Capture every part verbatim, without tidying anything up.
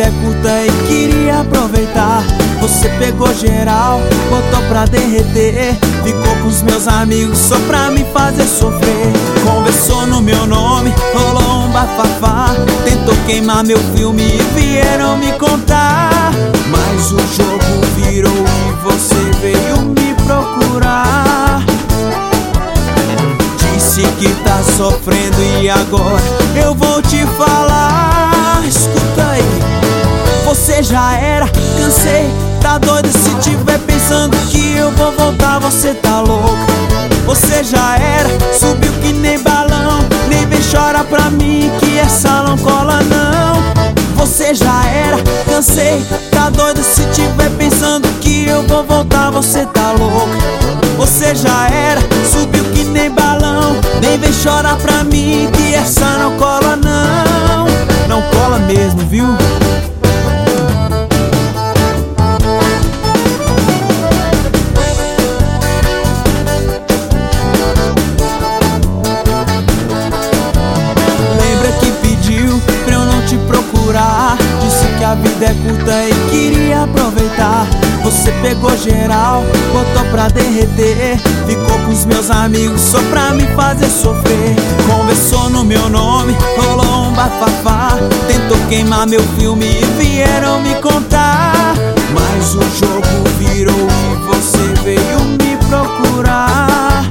vida é curta e queria aproveitar. Você pegou geral, botou pra derreter, ficou com os meus amigos só pra me fazer sofrer. Conversou no meu nome, rolou um bafafá, tentou queimar meu filme e vieram me contar. Mas o jogo virou e você veio me procurar. Disse que tá sofrendo e agora eu vou te falar. Escuta aí, você já era, cansei, tá doido? Se tiver pensando que eu vou voltar, você tá louco. Você já era, subiu que nem balão, nem vem chorar pra mim que essa não cola não. Você já era, cansei, tá doido? Se tiver pensando que eu vou voltar, você tá louco. Você já era, subiu que nem balão, nem vem chorar pra mim que essa não cola não. Não cola mesmo, viu? Disse que a vida é curta e queria aproveitar. Você pegou geral, botou pra derreter, ficou com os meus amigos só pra me fazer sofrer. Conversou no meu nome, rolou um bafafá, tentou queimar meu filme e vieram me contar. Mas o jogo virou e você veio me procurar.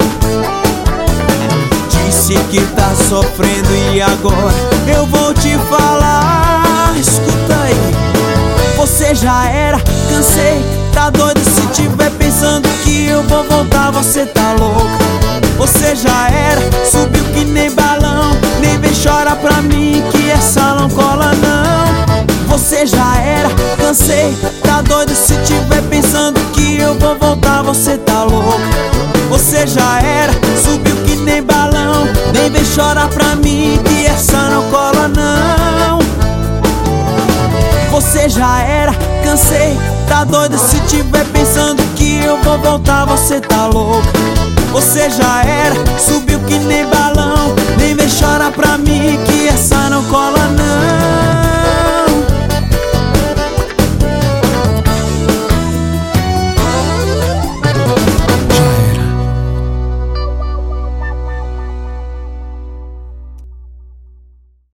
Disse que tá sofrendo e agora eu vou te falar. Escuta aí, você já era, cansei, tá doido? Se tiver pensando que eu vou voltar, você tá louco. Você já era, subiu que nem balão, nem vem chorar pra mim que essa não cola não. Você já era, cansei, tá doido? Se tiver pensando que eu vou voltar, você tá louco. Você já era, subiu que nem balão, nem vem chorar pra mim que essa não cola não. Você já era, cansei, tá doido? Se tiver pensando que eu vou voltar, você tá louco. Você já era, subiu que nem balão, nem vem chorar pra mim que essa